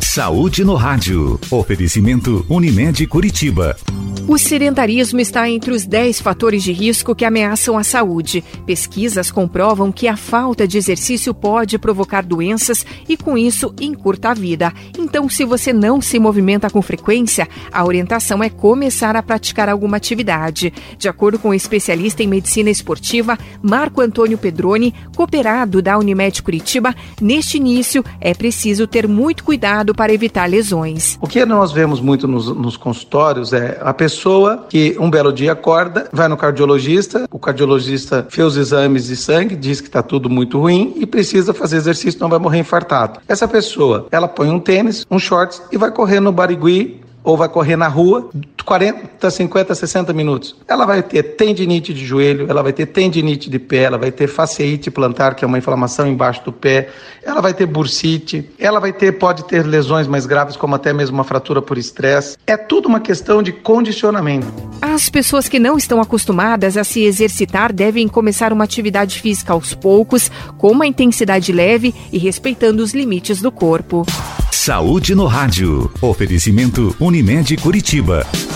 Saúde no Rádio. Oferecimento Unimed Curitiba. O sedentarismo está entre os 10 fatores de risco que ameaçam a saúde. Pesquisas comprovam que a falta de exercício pode provocar doenças e, com isso, encurta a vida. Então, se você não se movimenta com frequência, a orientação é começar a praticar alguma atividade. De acordo com o especialista em medicina esportiva, Marco Antônio Pedroni, cooperado da Unimed Curitiba, neste início é preciso ter muito cuidado para evitar lesões. O que nós vemos muito nos consultórios é a pessoa que um belo dia acorda, vai no cardiologista, o cardiologista fez os exames de sangue, diz que está tudo muito ruim e precisa fazer exercício, não vai morrer infartado. Essa pessoa, ela põe um tênis, um shorts e vai correr no Barigui ou vai correr na rua 40, 50, 60 minutos. Ela vai ter tendinite de joelho, ela vai ter tendinite de pé, ela vai ter fasciite plantar, que é uma inflamação embaixo do pé, ela vai ter bursite, ela pode ter lesões mais graves, como até mesmo uma fratura por estresse. É tudo uma questão de condicionamento. As pessoas que não estão acostumadas a se exercitar devem começar uma atividade física aos poucos, com uma intensidade leve e respeitando os limites do corpo. Saúde no Rádio. Oferecimento Unimed Curitiba.